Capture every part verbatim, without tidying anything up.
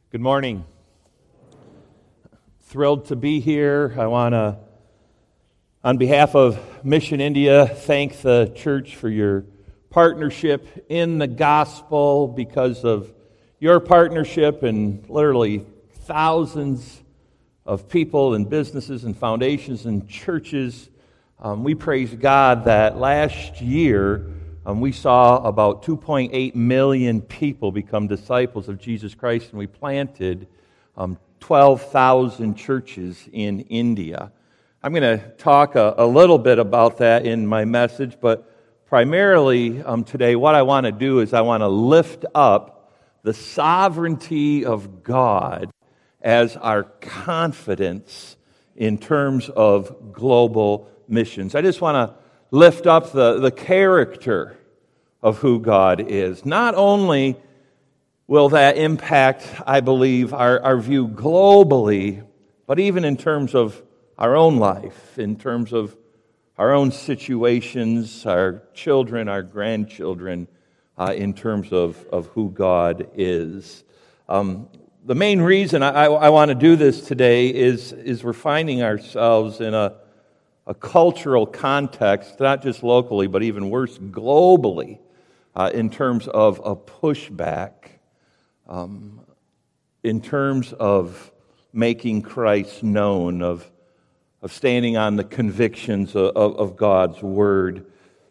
Good morning. Thrilled to be here. I want to, on behalf of Mission India, thank the church for your partnership in the gospel. Because of your partnership and literally thousands of people and businesses and foundations and churches, um, we praise God that last year Um, we saw about two point eight million people become disciples of Jesus Christ, and we planted um, twelve thousand churches in India. I'm going to talk a, a little bit about that in my message, but primarily um, today what I want to do is I want to lift up the sovereignty of God as our confidence in terms of global missions. I just want to lift up the, the character of who God is. Not only will that impact, I believe, our, our view globally, but even in terms of our own life, in terms of our own situations, our children, our grandchildren, uh, in terms of, of who God is. Um, the main reason I, I, I want to do this today is, is we're finding ourselves in a a cultural context, not just locally, but even worse, globally, uh, in terms of a pushback, um, in terms of making Christ known, of, of standing on the convictions of, of, of God's Word.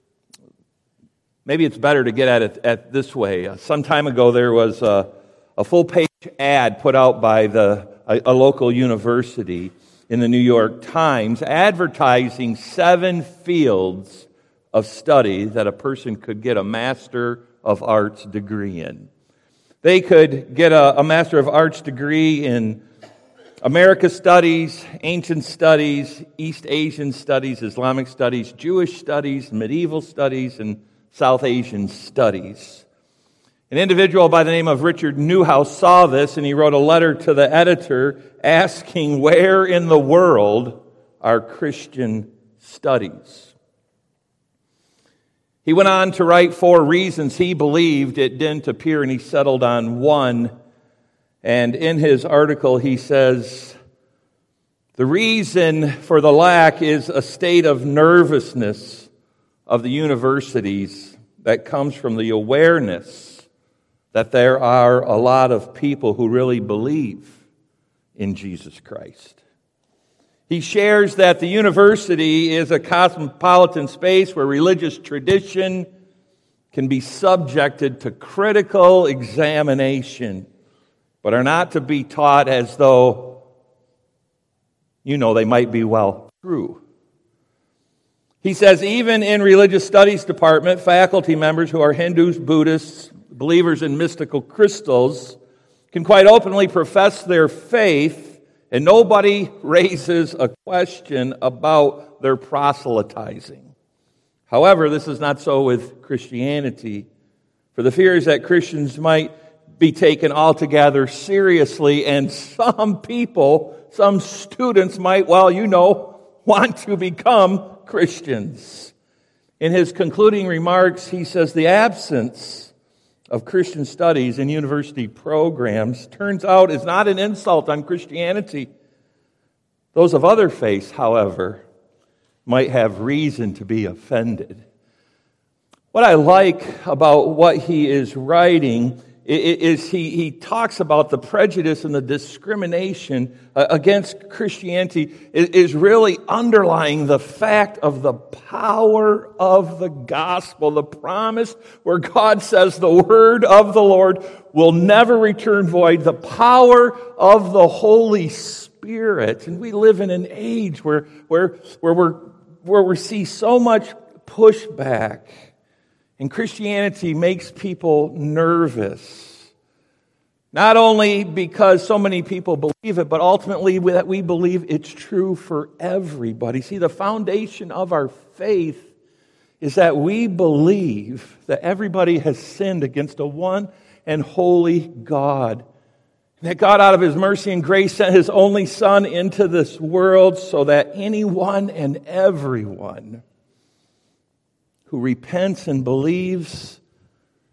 Maybe it's better to get at it at this way. Uh, some time ago, there was a, a full-page ad put out by the a, a local university in the New York Times, advertising seven fields of study that a person could get a Master of Arts degree in. They could get a, a Master of Arts degree in America Studies, Ancient Studies, East Asian Studies, Islamic Studies, Jewish Studies, Medieval Studies, and South Asian Studies. An individual by the name of Richard Newhouse saw this, and he wrote a letter to the editor asking, where in the world are Christian studies? He went on to write four reasons he believed it didn't appear, and he settled on one. And in his article, he says, the reason for the lack is a state of nervousness of the universities that comes from the awareness that there are a lot of people who really believe in Jesus Christ. He shares that the university is a cosmopolitan space where religious tradition can be subjected to critical examination, but are not to be taught as though, you know, they might be well true. He says even in religious studies department, faculty members who are Hindus, Buddhists, believers in mystical crystals can quite openly profess their faith, and nobody raises a question about their proselytizing. However, this is not so with Christianity, for the fear is that Christians might be taken altogether seriously, and some people, some students might, well, you know, want to become Christians. In his concluding remarks, he says the absence of Christian studies in university programs turns out is not an insult on Christianity. Those of other faiths, however, might have reason to be offended. What I like about what he is writing is he, he talks about the prejudice and the discrimination against Christianity is really underlying the fact of the power of the gospel, the promise where God says the word of the Lord will never return void, the power of the Holy Spirit. And we live in an age where, where, where, we're, where we see so much pushback. And Christianity makes people nervous. Not only because so many people believe it, but ultimately that we believe it's true for everybody. See, the foundation of our faith is that we believe that everybody has sinned against a one and holy God. And that God, out of His mercy and grace, sent His only Son into this world so that anyone and everyone who repents and believes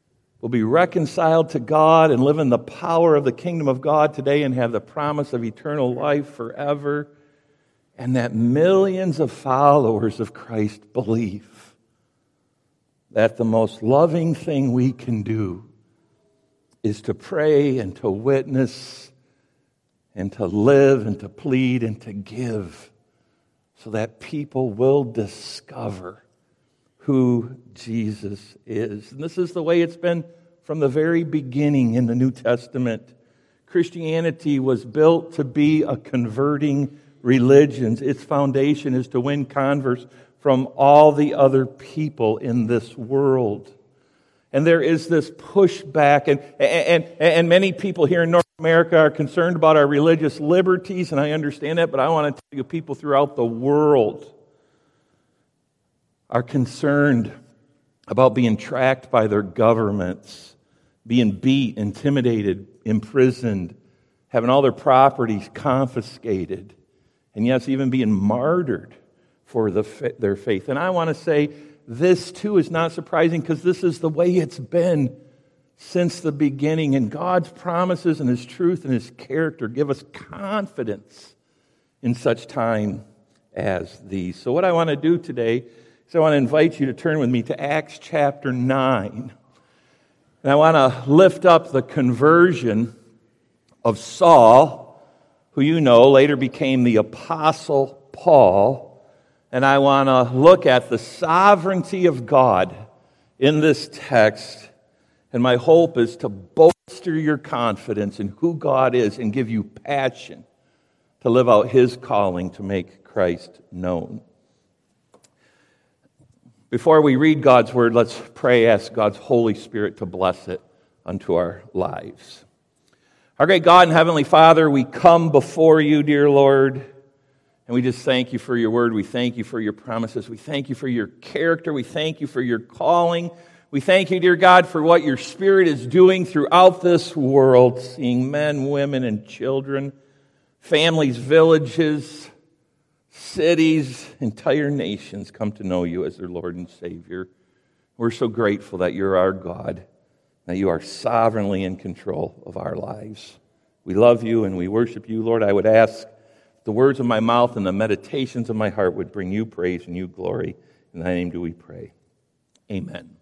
will be reconciled to God and live in the power of the kingdom of God today and have the promise of eternal life forever, and that millions of followers of Christ believe that the most loving thing we can do is to pray and to witness and to live and to plead and to give so that people will discover who Jesus is. And this is the way it's been from the very beginning in the New Testament. Christianity was built to be a converting religion. Its foundation is to win converts from all the other people in this world. And there is this pushback, and, and, and many people here in North America are concerned about our religious liberties, and I understand that, but I want to tell you, people throughout the world are concerned about being tracked by their governments, being beat, intimidated, imprisoned, having all their properties confiscated, and yes, even being martyred for the, their faith. And I want to say this too is not surprising because this is the way it's been since the beginning. And God's promises and His truth and His character give us confidence in such time as these. So what I want to do today is I want to invite you to turn with me to Acts chapter nine. And I want to lift up the conversion of Saul, who you know later became the Apostle Paul. And I want to look at the sovereignty of God in this text. And my hope is to bolster your confidence in who God is and give you passion to live out His calling to make Christ known. Before we read God's Word, let's pray, ask God's Holy Spirit to bless it unto our lives. Our great God and Heavenly Father, we come before you, dear Lord, and we just thank you for your word. We thank you for your promises. We thank you for your character. We thank you for your calling. We thank you, dear God, for what your Spirit is doing throughout this world, seeing men, women, and children, families, villages, cities, entire nations come to know you as their Lord and Savior. We're so grateful that you're our God, that you are sovereignly in control of our lives. We love you and we worship you, Lord. I would ask the words of my mouth and the meditations of my heart would bring you praise and you glory. In thy name do we pray. Amen.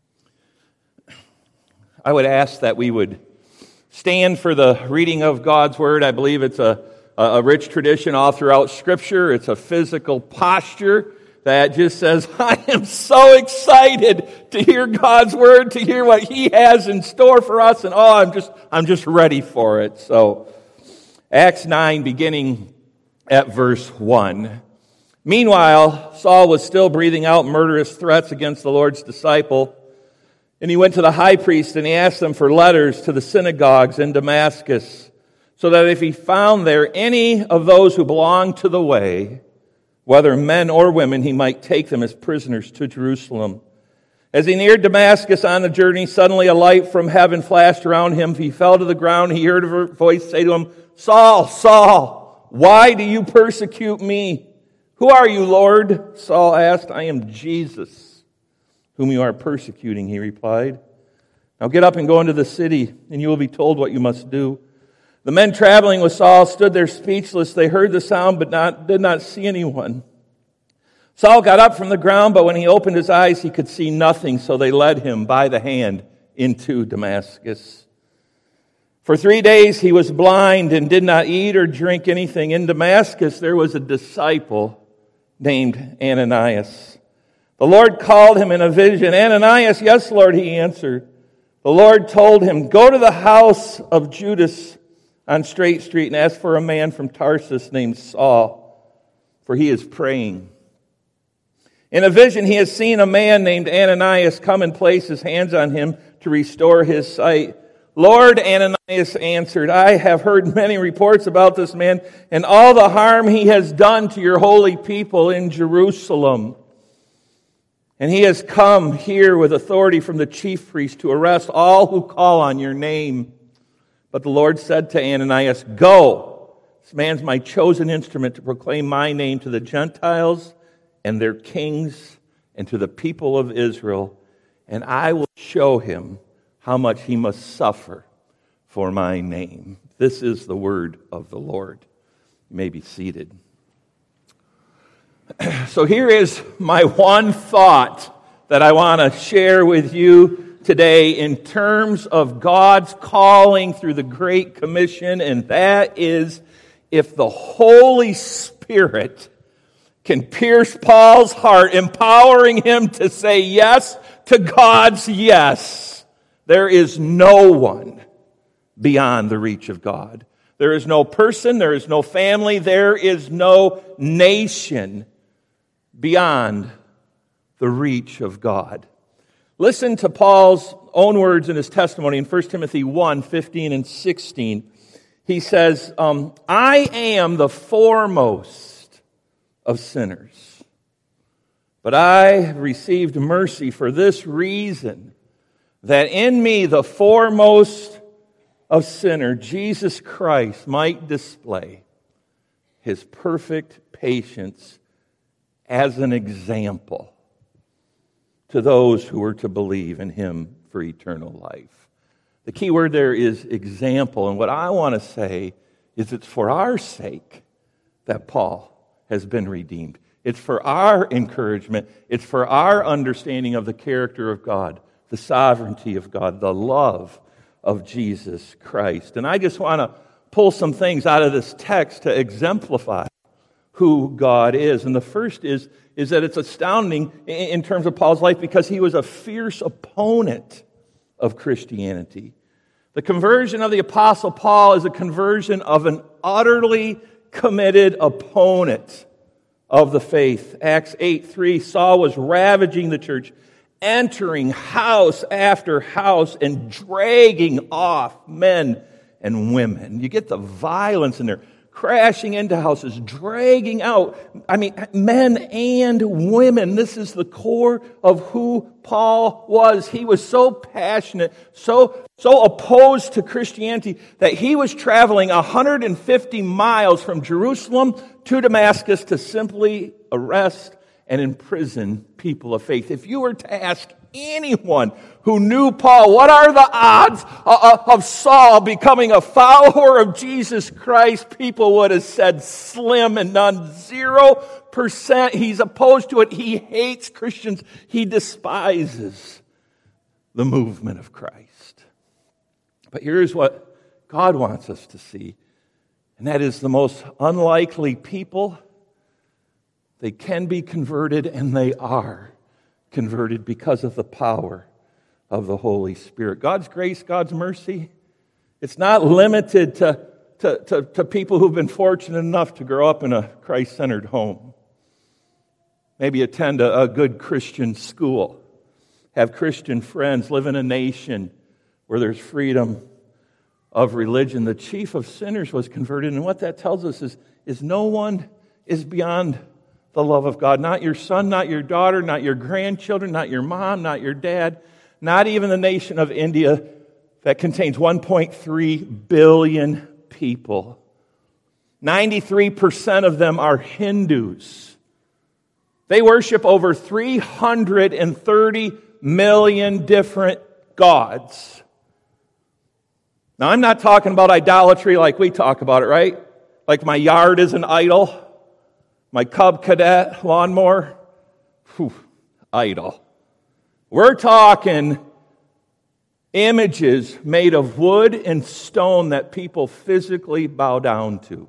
I would ask that we would stand for the reading of God's Word. I believe it's a, a rich tradition all throughout Scripture. It's a physical posture that just says, I am so excited to hear God's Word, to hear what He has in store for us, and oh, I'm just, I'm just ready for it. So, Acts nine, beginning at verse one. Meanwhile, Saul was still breathing out murderous threats against the Lord's disciple. And he went to the high priest and he asked them for letters to the synagogues in Damascus, so that if he found there any of those who belonged to the way, whether men or women, he might take them as prisoners to Jerusalem. As he neared Damascus on the journey, suddenly a light from heaven flashed around him. He fell to the ground. He heard a voice say to him, Saul, Saul, why do you persecute me? Who are you, Lord? Saul asked. I am Jesus, whom you are persecuting, he replied. Now get up and go into the city, and you will be told what you must do. The men traveling with Saul stood there speechless. They heard the sound, but not, did not see anyone. Saul got up from the ground, but when he opened his eyes, he could see nothing, so they led him by the hand into Damascus. For three days he was blind and did not eat or drink anything. In Damascus there was a disciple named Ananias. The Lord called him in a vision. Ananias, yes, Lord, he answered. The Lord told him, go to the house of Judas on Straight Street and ask for a man from Tarsus named Saul, for he is praying. In a vision he has seen a man named Ananias come and place his hands on him to restore his sight. Lord, Ananias answered, I have heard many reports about this man and all the harm he has done to your holy people in Jerusalem. And he has come here with authority from the chief priest to arrest all who call on your name. But the Lord said to Ananias, go. This man's my chosen instrument to proclaim my name to the Gentiles and their kings and to the people of Israel. And I will show him how much he must suffer for my name. This is the word of the Lord. You may be seated. So here is my one thought that I want to share with you today in terms of God's calling through the Great Commission, and that is, if the Holy Spirit can pierce Paul's heart, empowering him to say yes to God's yes, there is no one beyond the reach of God. There is no person, there is no family, there is no nation beyond the reach of God. Listen to Paul's own words in his testimony in First Timothy one, fifteen and sixteen. He says, um, I am the foremost of sinners, but I received mercy for this reason, that in me, the foremost of sinner, Jesus Christ, might display his perfect patience as an example to those who are to believe in him for eternal life. The key word there is example, and what I want to say is it's for our sake that Paul has been redeemed. It's for our encouragement. It's for our understanding of the character of God, the sovereignty of God, the love of Jesus Christ. And I just want to pull some things out of this text to exemplify who God is. And the first is, is that it's astounding in terms of Paul's life because he was a fierce opponent of Christianity. The conversion of the Apostle Paul is a conversion of an utterly committed opponent of the faith. Acts eight three, Saul was ravaging the church, entering house after house and dragging off men and women. You get the violence in there. Crashing into houses, dragging out, I mean, men and women. This is the core of who Paul was. He was so passionate, so, so opposed to Christianity that he was traveling one hundred fifty miles from Jerusalem to Damascus to simply arrest and imprison people of faith. If you were to ask anyone who knew Paul, what are the odds of Saul becoming a follower of Jesus Christ? People would have said slim and none. Zero percent. He's opposed to it. He hates Christians. He despises the movement of Christ. But here's what God wants us to see, and that is the most unlikely people. They can be converted, and they are converted because of the power of the Holy Spirit. God's grace, God's mercy, it's not limited to, to, to, to people who've been fortunate enough to grow up in a Christ-centered home. Maybe attend a, a good Christian school, have Christian friends, live in a nation where there's freedom of religion. The chief of sinners was converted, and what that tells us is, is no one is beyond the love of God. Not your son, not your daughter, not your grandchildren, not your mom, not your dad, not even the nation of India that contains one point three billion people. ninety-three percent of them are Hindus. They worship over three hundred thirty million different gods. Now, I'm not talking about idolatry like we talk about it, right? Like my yard is an idol. My Cub Cadet lawnmower, whew, idol. We're talking images made of wood and stone that people physically bow down to.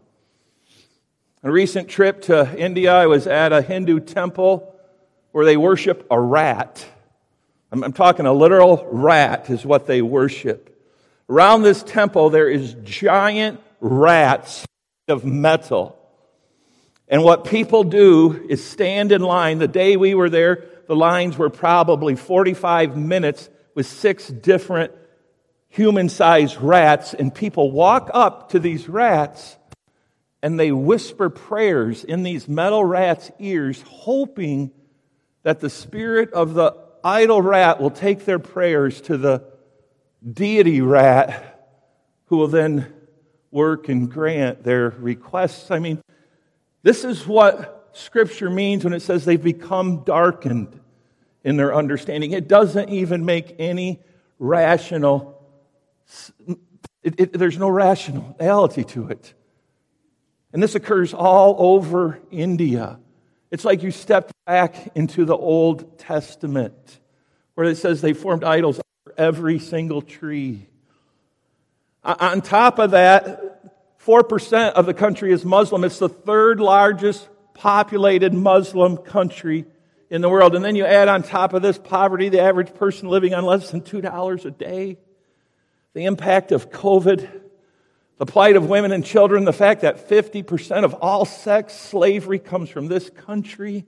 On a recent trip to India, I was at a Hindu temple where they worship a rat. I'm, I'm talking a literal rat is what they worship. Around this temple, there is giant rats of metal. And what people do is stand in line. The day we were there, the lines were probably forty-five minutes with six different human-sized rats. And people walk up to these rats and they whisper prayers in these metal rats' ears, hoping that the spirit of the idol rat will take their prayers to the deity rat, who will then work and grant their requests. I mean, this is what Scripture means when it says they've become darkened in their understanding. It doesn't even make any rational, it, it, there's no rationality to it. And this occurs all over India. It's like you stepped back into the Old Testament, where it says they formed idols under every single tree. On top of that, four percent of the country is Muslim. It's the third largest populated Muslim country in the world. And then you add on top of this poverty, the average person living on less than two dollars a day, the impact of COVID, the plight of women and children, the fact that fifty percent of all sex slavery comes from this country.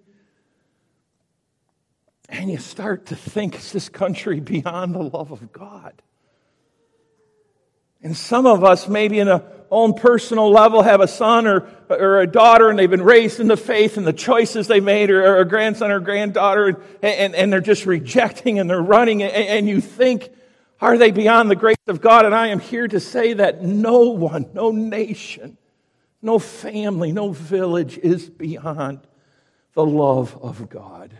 And you start to think, is this country beyond the love of God? And some of us, maybe in a own personal level, have a son or, or a daughter, and they've been raised in the faith, and the choices they made, or, or a grandson or granddaughter, and, and, and they're just rejecting and they're running, and, and you think, are they beyond the grace of God? And I am here to say that no one, no nation, no family, no village is beyond the love of God.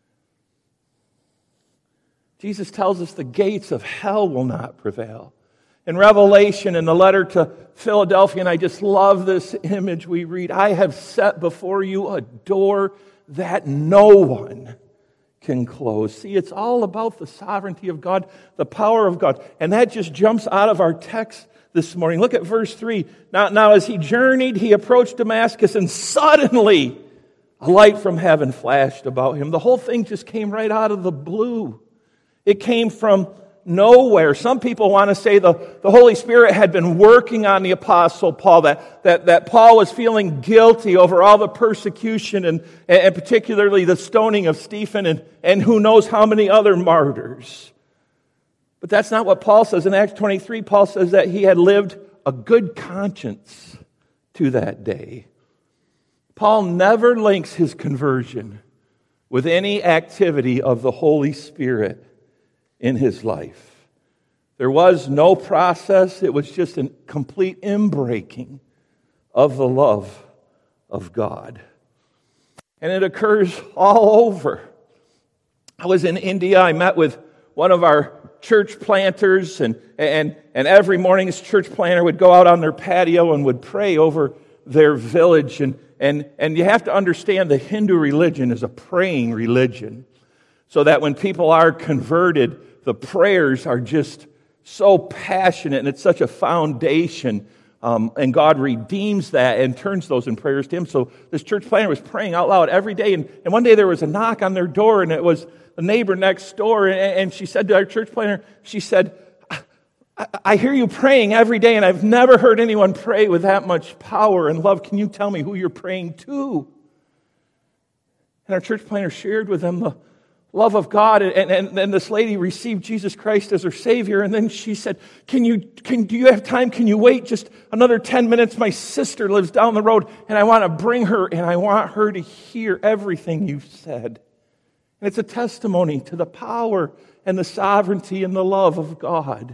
Jesus tells us the gates of hell will not prevail. In Revelation, in the letter to Philadelphia, and I just love this image we read, I have set before you a door that no one can close. See, it's all about the sovereignty of God, the power of God. And that just jumps out of our text this morning. Look at verse three. Now, now as he journeyed, he approached Damascus, and suddenly a light from heaven flashed about him. The whole thing just came right out of the blue. It came from nowhere. Some people want to say the, the Holy Spirit had been working on the Apostle Paul, that, that, that Paul was feeling guilty over all the persecution and, and particularly the stoning of Stephen and, and who knows how many other martyrs. But that's not what Paul says. In Acts twenty-three, Paul says that he had lived a good conscience to that day. Paul never links his conversion with any activity of the Holy Spirit in his life. There was no process. It was just a complete inbreaking of the love of God. And it occurs all over. I was in India. I met with one of our church planters, and, and, and every morning his church planter would go out on their patio and would pray over their village. And, and, and you have to understand the Hindu religion is a praying religion, so that when people are converted, the prayers are just so passionate, and it's such a foundation, um, and God redeems that and turns those in prayers to Him. So this church planter was praying out loud every day, and, and one day there was a knock on their door, and it was the neighbor next door, and, and she said to our church planter, she said, I, I hear you praying every day, and I've never heard anyone pray with that much power and love. Can you tell me who you're praying to? And our church planter shared with them the love of God, and, and then this lady received Jesus Christ as her Savior, and then she said, can you, can, do you have time? Can you wait just another ten minutes? My sister lives down the road, and I want to bring her, and I want her to hear everything you've said. And it's a testimony to the power and the sovereignty and the love of God.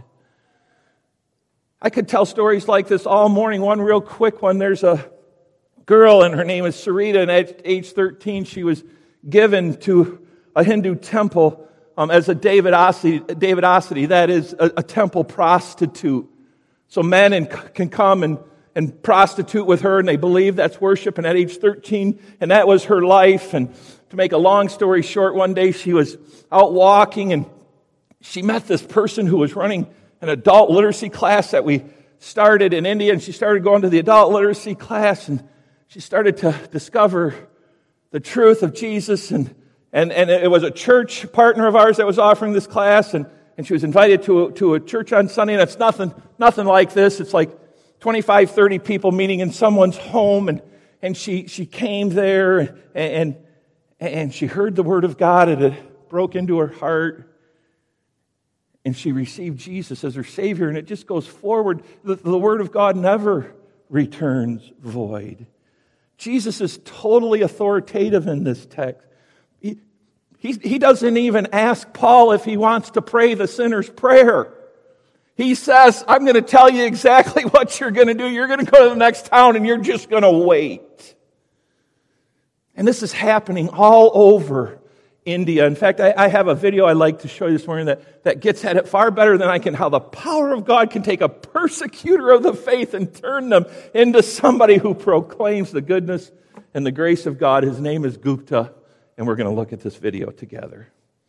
I could tell stories like this all morning. One real quick one, there's a girl, and her name is Sarita, and at age thirteen, she was given to a Hindu temple um, as a Davidosity, Davidosity, that is a, a temple prostitute. So men and, can come and, and prostitute with her, and they believe that's worship. And at age thirteen, and that was her life. And to make a long story short, one day she was out walking, and she met this person who was running an adult literacy class that we started in India. And she started going to the adult literacy class, and she started to discover the truth of Jesus. And And, and it was a church partner of ours that was offering this class, and, and she was invited to a, to a church on Sunday, and it's nothing, nothing like this. It's like twenty-five, thirty people meeting in someone's home, and, and she, she came there, and, and, and she heard the word of God, and it broke into her heart, and she received Jesus as her Savior, and it just goes forward. The, the word of God never returns void. Jesus is totally authoritative in this text. He, he, he doesn't even ask Paul if he wants to pray the sinner's prayer. He says, I'm going to tell you exactly what you're going to do. You're going to go to the next town and you're just going to wait. And this is happening all over India. In fact, I, I have a video I'd like to show you this morning that, that gets at it far better than I can, how the power of God can take a persecutor of the faith and turn them into somebody who proclaims the goodness and the grace of God. His name is Gupta, and we're going to look at this video together.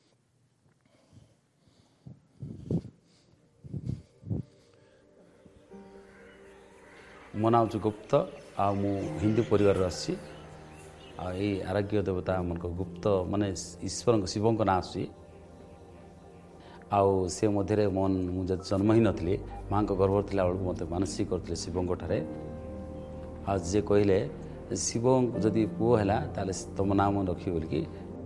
ମୋ ନାଁ ହେଉଛି ଗୁପ୍ତ ଆଉ ମୁଁ ହିନ୍ଦୁ ପରିବାରରୁ ଆସିଛି ଆଉ ଏଇ ଆରୋଗ୍ୟ ଦେବତା ମାନଙ୍କ ଗୁପ୍ତ ମାନେ ଈଶ୍ୱରଙ୍କ ଶିବଙ୍କ ନାଁ ଆସୁଛି ଆଉ ସେ ମଧ୍ୟରେ ମୋ ମୁଁ ଯଦି ଜନ୍ମ ହେଇନଥିଲି ମାଆଙ୍କ ଗର୍ଭରେ ଥିଲା ବେଳକୁ ମୋତେ ମାନସିକ କରିଥିଲେ ଶିବଙ୍କ ଠାରେ ଆଉ ଯିଏ କହିଲେ ଶିବ ଯଦି ପୁଅ ହେଲା ତାହେଲେ ତମ ନାଁ ମୁଁ ରଖିବି ବୋଲିକି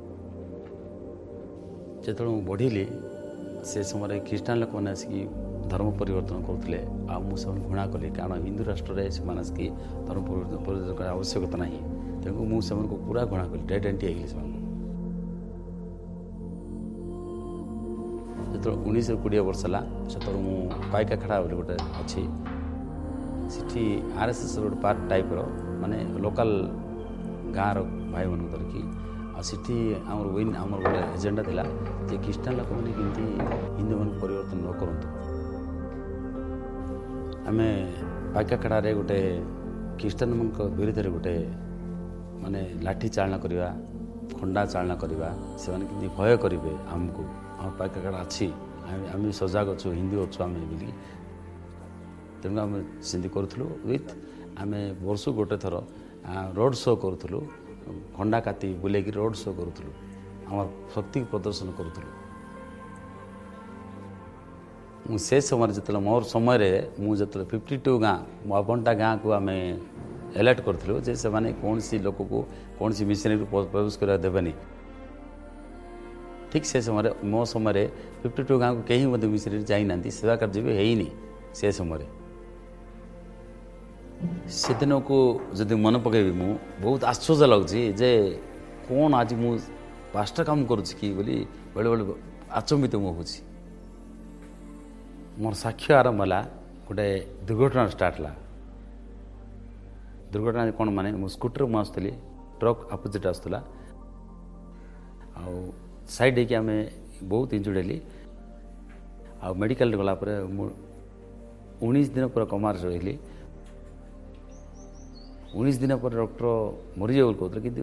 ଯେତେବେଳେ ମୁଁ ବଢ଼ିଲି ସେ ସମୟରେ ଖ୍ରୀଷ୍ଟିଆନ ଲୋକମାନେ ଆସିକି ଧର୍ମ ପରିବର୍ତ୍ତନ କରୁଥିଲେ ଆଉ ମୁଁ ସେମାନଙ୍କୁ ଘୃଣା କଲି କାରଣ ହିନ୍ଦୁ ରାଷ୍ଟ୍ରରେ ସେମାନେ ଆସିକି ଧର୍ମ ପରିବର୍ତ୍ତନ କରିବା ଆବଶ୍ୟକତା ନାହିଁ ତେଣୁ ମୁଁ ସେମାନଙ୍କୁ ପୁରା ଘୃଣା କଲି ଡେଡ୍ ଏଣ୍ଟି ହେଇଗଲି ସେମାନଙ୍କୁ ଯେତେବେଳେ ଉଣେଇଶରୁ କୋଡ଼ିଏ ବର୍ଷ ହେଲା ସେତେବେଳେ ମୁଁ ପାଇକାଖେଡ଼ା ବୋଲି ଗୋଟେ ଅଛି ସେଠି ଆର୍ ଏସ୍ ଏସ୍ର ଗୋଟେ ପାର୍ଟ ଟାଇପ୍ର ମାନେ ଲୋକାଲ୍ ଗାଁର ଭାଇମାନଙ୍କୁ ଧରିକି ଆଉ ସେଠି ଆମର ୱିନ୍ ଆମର ଗୋଟେ ଏଜେଣ୍ଡା ଥିଲା ଯେ ଖ୍ରୀଷ୍ଟିଆନ ଲୋକମାନେ କେମିତି ହିନ୍ଦୁମାନଙ୍କୁ ପରିବର୍ତ୍ତନ ନ କରନ୍ତୁ ଆମେ ପାଇକାଖେଡ଼ାରେ ଗୋଟେ ଖ୍ରୀଷ୍ଟିଆନମାନଙ୍କ ବିରୁଦ୍ଧରେ ଗୋଟେ ମାନେ ଲାଠି ଚାଳନା କରିବା ଖଣ୍ଡା ଚାଳନା କରିବା ସେମାନେ କେମିତି ଭୟ କରିବେ ଆମକୁ ଆମ ପାଇକାଖେଡ଼ା ଅଛି ଆମେ ଆମେ ସଜାଗ ଅଛୁ ହିନ୍ଦୁ ଅଛୁ ଆମେ ବୋଲି ତେଣୁ ଆମେ ସେମିତି କରୁଥିଲୁ ୱିଥ୍ ଆମେ ବର୍ଷକୁ ଗୋଟେ ଥର ରୋଡ଼ ଶୋ କରୁଥିଲୁ ଖଣ୍ଡା କାତି ବୁଲେଇକି ରୋଡ଼ ଶୋ କରୁଥିଲୁ ଆମର ଶକ୍ତି ପ୍ରଦର୍ଶନ କରୁଥିଲୁ ମୁଁ ସେ ସମୟରେ ଯେତେବେଳେ ମୋର ସମୟରେ ମୁଁ ଯେତେବେଳେ ଫିଫ୍ଟି ଟୁ ଗାଁ ବାବନଟା ଗାଁକୁ ଆମେ ଏଲର୍ଟ କରିଥିଲୁ ଯେ ସେମାନେ କୌଣସି ଲୋକକୁ କୌଣସି ମିଶନେରୀକୁ ପ୍ରବେଶ କରିବା ଦେବେନି ଠିକ୍ ସେ ସମୟରେ ମୋ ସମୟରେ ଫିଫ୍ଟି ଟୁ ଗାଁକୁ କେହି ମଧ୍ୟ ମିଶନେରୀ ଯାଇନାହାନ୍ତି ସେବା କାର୍ଯ୍ୟ ବି ହେଇନି ସେ ସମୟରେ ସେଦିନକୁ ଯଦି ମନେ ପକାଇବି ମୁଁ ବହୁତ ଆଶ୍ଚର୍ଯ୍ୟ ଲାଗୁଛି ଯେ କ'ଣ ଆଜି ମୁଁ ପାଞ୍ଚଟା କାମ କରୁଛି କି ବୋଲି ବେଳେବେଳେ ଆଚମ୍ବିତ ମୁଁ ହେଉଛି ମୋର ସାକ୍ଷ୍ୟ ଆରମ୍ଭ ହେଲା ଗୋଟେ ଦୁର୍ଘଟଣା ଷ୍ଟାର୍ଟ ହେଲା ଦୁର୍ଘଟଣା କ'ଣ ମାନେ ମୁଁ ସ୍କୁଟର ମୁଁ ଆସୁଥିଲି ଟ୍ରକ୍ ଅପୋଜିଟ୍ ଆସୁଥିଲା ଆଉ ସାଇଡ୍ ହେଇକି ଆମେ ବହୁତ ଇଞ୍ଜୁର୍ଡ ହେଲି ଆଉ ମେଡ଼ିକାଲରେ ଗଲା ପରେ ମୁଁ ଉଣେଇଶ ଦିନ ପୁରା କମାରେ ରହିଲି ଉଣେଇଶ ଦିନ ପରେ ଡକ୍ଟର ମରିଯିବ ବୋଲି କହୁଥିଲେ କିନ୍ତୁ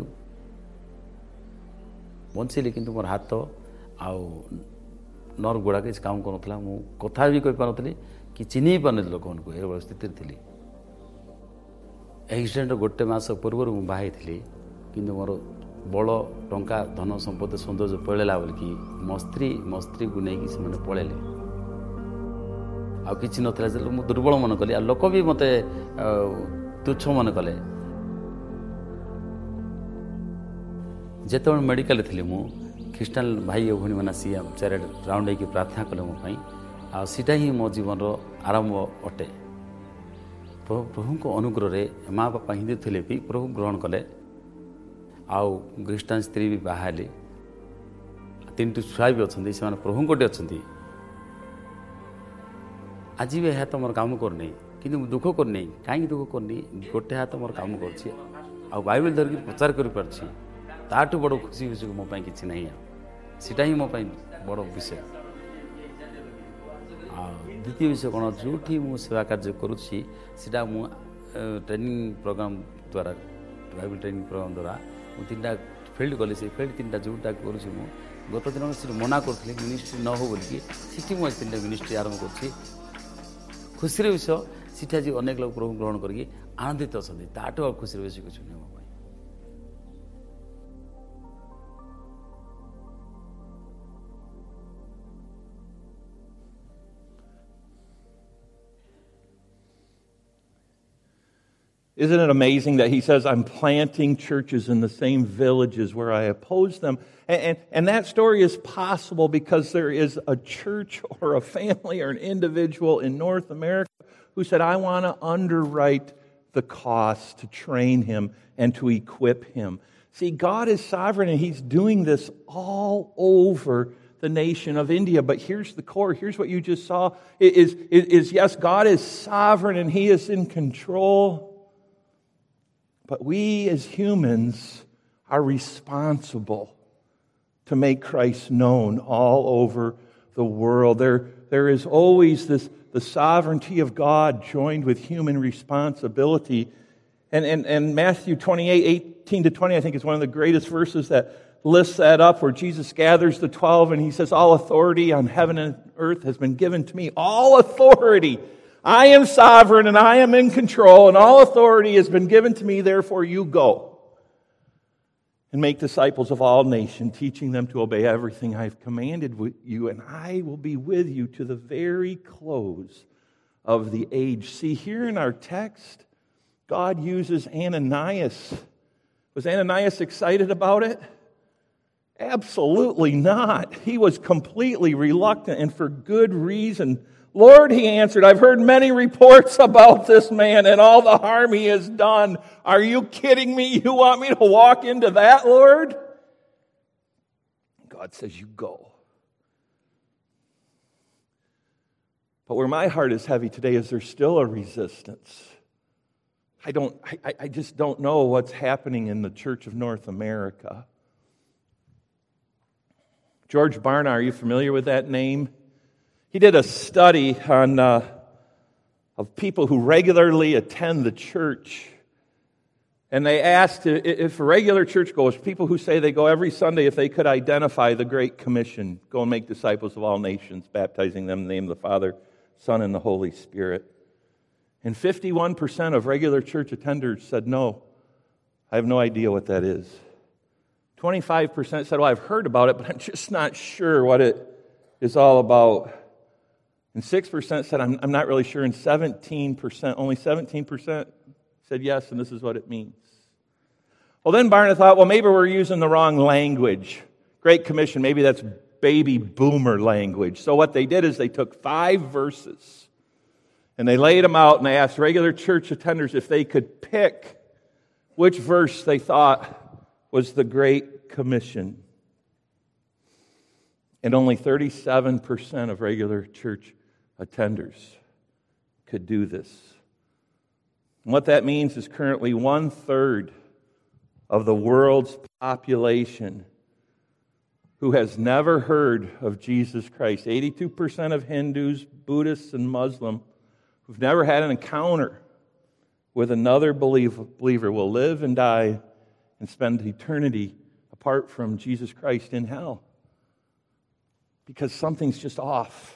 ବଞ୍ଚିଲି କିନ୍ତୁ ମୋର ହାତ ଆଉ ନର୍ଭ ଗୁଡ଼ାକ କିଛି କାମ କରୁନଥିଲା ମୁଁ କଥା ବି କହିପାରୁନଥିଲି କି ଚିହ୍ନି ବି ପାରୁନଥିଲି ଲୋକମାନଙ୍କୁ ଏଭଳି ସ୍ଥିତିରେ ଥିଲି ଆକ୍ସିଡେଣ୍ଟର ଗୋଟେ ମାସ ପୂର୍ବରୁ ମୁଁ ବାହା ହେଇଥିଲି କିନ୍ତୁ ମୋର ବଳ ଟଙ୍କା ଧନ ସମ୍ପତ୍ତି ସୌନ୍ଦର୍ଯ୍ୟ ପଳେଇଲା ବୋଲିକି ମୋ ସ୍ତ୍ରୀ ମୋ ସ୍ତ୍ରୀକୁ ନେଇକି ସେମାନେ ପଳେଇଲେ ଆଉ କିଛି ନଥିଲା ଯେ ମୁଁ ଦୁର୍ବଳ ମନେ କଲି ଆଉ ଲୋକ ବି ମୋତେ ତୁଚ୍ଛ ମନେ କଲେ ଯେତେବେଳେ ମେଡ଼ିକାଲରେ ଥିଲି ମୁଁ ଖ୍ରୀଷ୍ଟିଆନ ଭାଇ ଓ ଭଉଣୀମାନେ ଆସି ଚାରିଆଡ଼େ ରାଉଣ୍ଡ ହେଇକି ପ୍ରାର୍ଥନା କଲେ ମୋ ପାଇଁ ଆଉ ସେଇଟା ହିଁ ମୋ ଜୀବନର ଆରମ୍ଭ ଅଟେ ପ୍ରଭୁଙ୍କ ଅନୁଗ୍ରହରେ ମା ବାପା ହିନ୍ଦୁ ଥିଲେ ବି ପ୍ରଭୁ ଗ୍ରହଣ କଲେ ଆଉ ଖ୍ରୀଷ୍ଟିଆନ ସ୍ତ୍ରୀ ବି ବାହା ହେଲେ ତିନିଟି ଛୁଆ ବି ଅଛନ୍ତି ସେମାନେ ପ୍ରଭୁଙ୍କଠି ଅଛନ୍ତି ଆଜି ବି ଏହା ତ ମୋର କାମ କରୁନି କିନ୍ତୁ ମୁଁ ଦୁଃଖ କରୁନି କାହିଁକି ଦୁଃଖ କରୁନି ଗୋଟେ ହାତ ମୋର କାମ କରୁଛି ଆଉ ବାଇବେଲ ଧରିକି ପ୍ରଚାର କରିପାରୁଛି ତାଠୁ ବଡ଼ ଖୁସି ଖୁସି ମୋ ପାଇଁ କିଛି ନାହିଁ ଆଉ ସେଇଟା ହିଁ ମୋ ପାଇଁ ବଡ଼ ବିଷୟ ଆଉ ଦ୍ୱିତୀୟ ବିଷୟ କ'ଣ ଯେଉଁଠି ମୁଁ ସେବା କାର୍ଯ୍ୟ କରୁଛି ସେଇଟା ମୁଁ ଟ୍ରେନିଂ ପ୍ରୋଗ୍ରାମ ଦ୍ୱାରା ବାଇବେଲ ଟ୍ରେନିଂ ପ୍ରୋଗ୍ରାମ ଦ୍ୱାରା ମୁଁ ତିନିଟା ଫିଲ୍ଡ ଗଲି ସେଇ ଫିଲ୍ଡ ତିନିଟା ଯେଉଁଟା କରୁଛି ମୁଁ ଗତ ଦିନ ସେଠି ମନା କରୁଥିଲି ମିନିଷ୍ଟ୍ରି ନ ହଉ ବୋଲିକି ସେଠି ମୁଁ ଆଜି ତିନିଟା ମିନିଷ୍ଟ୍ରି ଆରମ୍ଭ କରୁଛି ଖୁସିର ବିଷୟ ସେଠି ଆଜି ଅନେକ ଲୋକ ପ୍ରଭୁ ଗ୍ରହଣ କରିକି ଆନନ୍ଦିତ ଅଛନ୍ତି ତାଠୁ ଆଉ ଖୁସିର ବିଷୟ କିଛି ନୁହେଁ ମୋ ପାଇଁ Isn't it amazing that he says, I'm planting churches in the same villages where I opposed them? And, and, and that story is possible because there is a church or a family or an individual in North America who said, I want to underwrite the cost to train him and to equip him. See, God is sovereign and he's doing this all over the nation of India. But here's the core. Here's what you just saw. Is, is, is yes, God is sovereign and he is in control. But we as humans are responsible to make Christ known all over the world. There, there is always this the sovereignty of God joined with human responsibility. And, and, and Matthew twenty-eight, eighteen to twenty, I think, is one of the greatest verses that lists that up, where Jesus gathers the twelve and he says, all authority on heaven and earth has been given to me. All authority. I am sovereign and I am in control, and all authority has been given to me, therefore you go and make disciples of all nations, teaching them to obey everything I've commanded you, and I will be with you to the very close of the age. See, here in our text, God uses Ananias. Was Ananias excited about it? Absolutely not. He was completely reluctant, and for good reason. Lord, he answered, I've heard many reports about this man and all the harm he has done. Are you kidding me? You want me to walk into that, Lord? God says, you go. But where my heart is heavy today is there's still a resistance. I don't, I, I just don't know what's happening in the Church of North America. George Barna, are you familiar with that name? He did a study on uh, of people who regularly attend the church. And they asked if regular churchgoers, people who say they go every Sunday, if they could identify the Great Commission, go and make disciples of all nations, baptizing them in the name of the Father, Son, and the Holy Spirit. And fifty-one percent of regular church attenders said, no, I have no idea what that is. twenty-five percent said, well, I've heard about it, but I'm just not sure what it is all about. And six percent said, I'm, I'm not really sure. And seventeen percent, only seventeen percent said yes, and this is what it means. Well, then Barna thought, well, maybe we're using the wrong language. Great Commission, maybe that's baby boomer language. So what they did is they took five verses, and they laid them out, and they asked regular church attenders if they could pick which verse they thought was the Great Commission. And only thirty-seven percent of regular church attenders could do this. And what that means is currently one-third of the world's population who has never heard of Jesus Christ. eighty-two percent of Hindus, Buddhists, and Muslims who've never had an encounter with another believer will live and die and spend eternity apart from Jesus Christ in hell. Because something's just off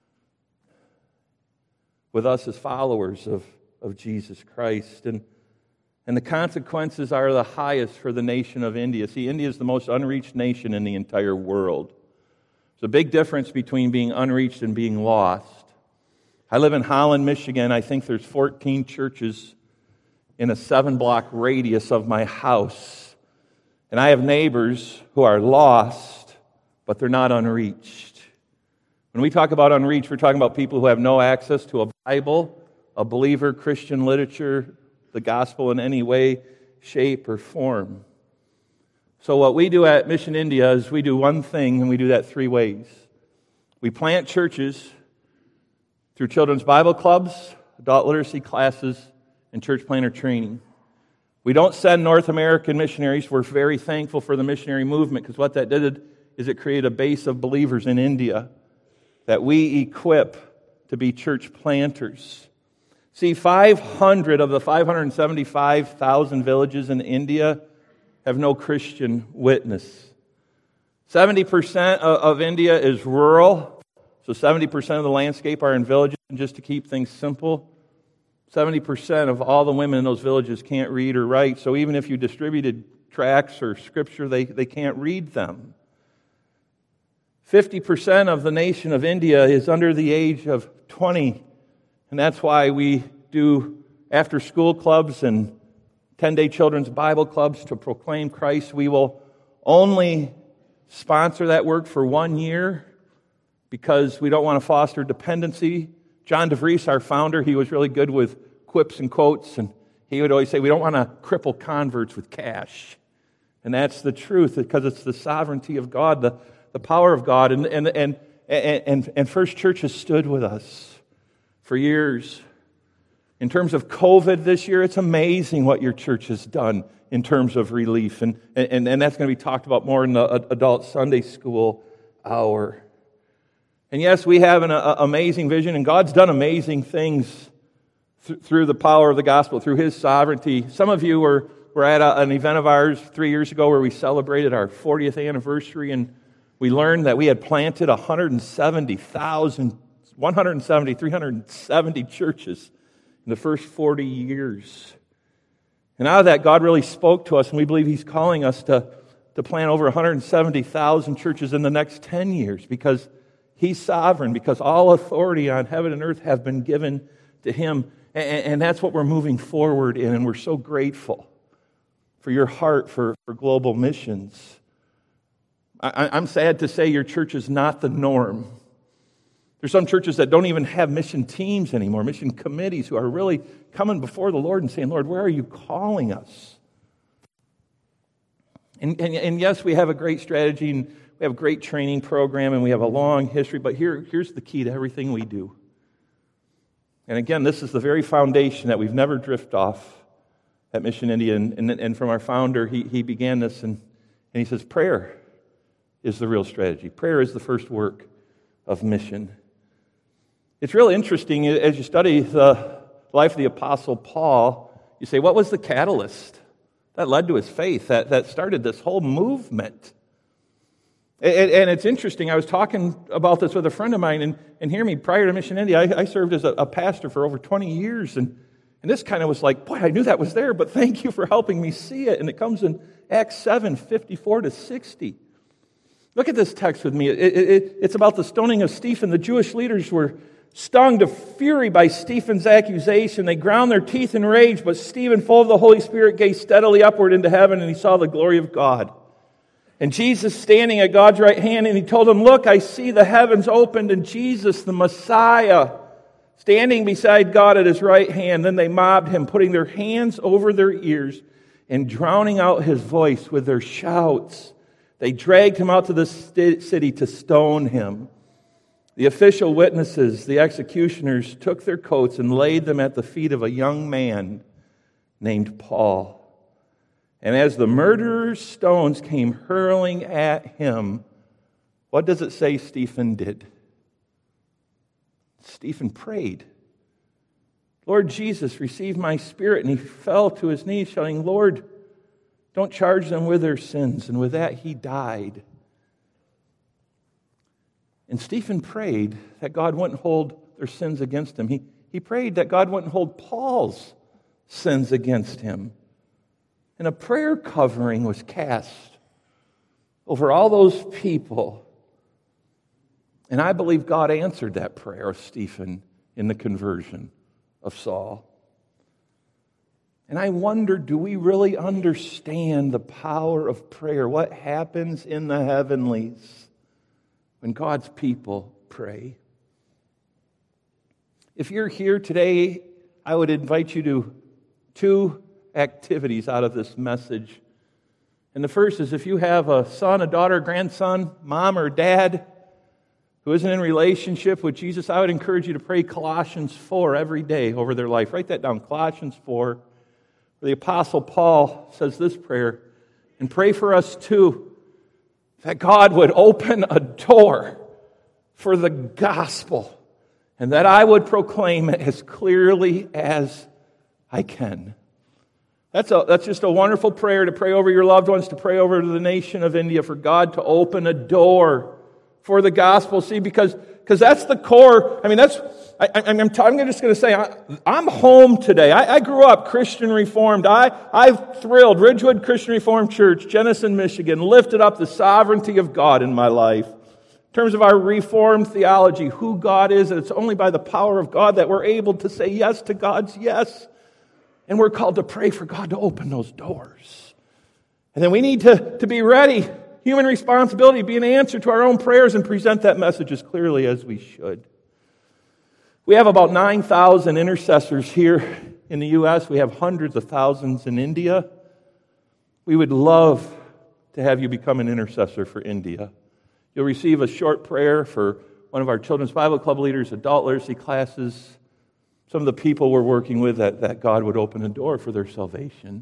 with us as followers of, of Jesus Christ. And, and the consequences are the highest for the nation of India. See, India is the most unreached nation in the entire world. There's a big difference between being unreached and being lost. I live in Holland, Michigan. I think there's fourteen churches in a seven-block radius of my house. And I have neighbors who are lost, but they're not unreached. When we talk about unreached, we're talking about people who have no access to a Bible, a believer, Christian literature, the gospel in any way, shape, or form. So what we do at Mission India is we do one thing, and we do that three ways. We plant churches through children's Bible clubs, adult literacy classes, and church planter training. We don't send North American missionaries. We're very thankful for the missionary movement, because what that did is it created a base of believers in India that we equip to be church planters. See, five hundred of the five hundred seventy-five thousand villages in India have no Christian witness. seventy percent of India is rural, so seventy percent of the landscape are in villages. And just to keep things simple, seventy percent of all the women in those villages can't read or write, so even if you distributed tracts or scripture, they, they can't read them. fifty percent of the nation of India is under the age of twenty, and that's why we do after-school clubs and ten-day children's Bible clubs to proclaim Christ. We will only sponsor that work for one year because we don't want to foster dependency. John DeVries, our founder, he was really good with quips and quotes, and he would always say, we don't want to cripple converts with cash. And that's the truth, because it's the sovereignty of God, the, the power of God. And, and, and, and, and First Church has stood with us for years. In terms of COVID this year, it's amazing what your church has done in terms of relief. And, and, and that's going to be talked about more in the adult Sunday school hour. And yes, we have an a, amazing vision, and God's done amazing things th- through the power of the gospel, through His sovereignty. Some of you were, were at a, an event of ours three years ago where we celebrated our fortieth anniversary, and we learned that we had planted one hundred seventy thousand, one hundred seventy, three hundred seventy churches in the first forty years. And out of that, God really spoke to us, and we believe He's calling us to, to plant over one hundred seventy thousand churches in the next ten years because He's sovereign, because all authority on heaven and earth have been given to Him. And, and that's what we're moving forward in, and we're so grateful for your heart for, for global missions. I, I'm sad to say your church is not the norm. There's some churches that don't even have mission teams anymore, mission committees who are really coming before the Lord and saying, Lord, where are you calling us? And, and, and yes, we have a great strategy, and we have a great training program, and we have a long history, but here, here's the key to everything we do. And again, this is the very foundation that we've never drift off at Mission India. And, and, and from our founder, he, he began this, and, and he says, prayer is the real strategy. Prayer is the first work of mission. It's really interesting as you study the life of the Apostle Paul, you say, what was the catalyst that led to his faith, that, that started this whole movement? And, and it's interesting, I was talking about this with a friend of mine, and, and hear me, prior to Mission India, I, I served as a, a pastor for over twenty years, and, and this kind of was like, boy, I knew that was there, but thank you for helping me see it. And it comes in Acts seven, fifty-four to sixty. Look at this text with me. It, it, it's about the stoning of Stephen. The Jewish leaders were stung to fury by Stephen's accusation. They ground their teeth in rage, but Stephen, full of the Holy Spirit, gazed steadily upward into heaven, and he saw the glory of God. And Jesus standing at God's right hand, and he told him, look, I see the heavens opened, and Jesus, the Messiah, standing beside God at his right hand. Then they mobbed him, putting their hands over their ears and drowning out his voice with their shouts. They dragged him out to the city to stone him. The official witnesses, the executioners, took their coats and laid them at the feet of a young man named Paul. And as the murderer's stones came hurling at him, what does it say Stephen did? Stephen prayed, Lord Jesus, receive my spirit. And he fell to his knees, shouting, Lord, don't charge them with their sins. And with that, he died. And Stephen prayed that God wouldn't hold their sins against him. He, he prayed that God wouldn't hold Paul's sins against him. And a prayer covering was cast over all those people. And I believe God answered that prayer of Stephen in the conversion of Saul. And I wonder, do we really understand the power of prayer? What happens in the heavenlies when God's people pray? If you're here today, I would invite you to two activities out of this message. And the first is if you have a son, a daughter, grandson, mom, or dad who isn't in relationship with Jesus, I would encourage you to pray Colossians four every day over their life. Write that down, Colossians four. The Apostle Paul says this prayer, and pray for us too, that God would open a door for the gospel, and that I would proclaim it as clearly as I can. That's a, that's just a wonderful prayer to pray over your loved ones, to pray over the nation of India, for God to open a door for the gospel. See, because because that's the core. I mean, that's I, I'm, I'm, I'm just going to say I, I'm home today. I, I grew up Christian Reformed. I I've thrilled Ridgewood Christian Reformed Church, Jenison, Michigan, lifted up the sovereignty of God in my life. In terms of our Reformed theology, who God is, and it's only by the power of God that we're able to say yes to God's yes. And we're called to pray for God to open those doors. And then we need to, to be ready. Human responsibility, be an answer to our own prayers and present that message as clearly as we should. We have about nine thousand intercessors here in the U S We have hundreds of thousands in India. We would love to have you become an intercessor for India. You'll receive a short prayer for one of our Children's Bible Club leaders, adult literacy classes. some of the people we're working with, that, that God would open a door for their salvation.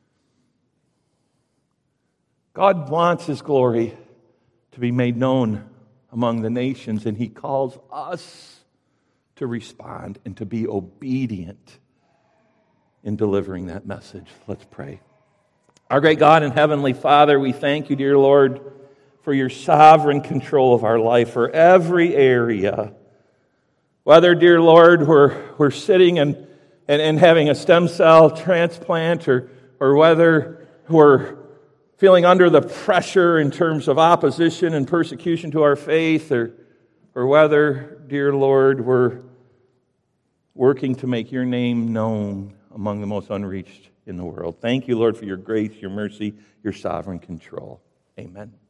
God wants His glory to be made known among the nations, and He calls us to respond and to be obedient in delivering that message. Let's pray. Our great God and Heavenly Father, we thank You, dear Lord, for Your sovereign control of our life, for every area. Whether, dear Lord, we're, we're sitting and, and, and having a stem cell transplant, or, or whether we're feeling under the pressure in terms of opposition and persecution to our faith, or, or whether, dear Lord, we're working to make Your name known among the most unreached in the world. Thank You, Lord, for Your grace, Your mercy, Your sovereign control. Amen.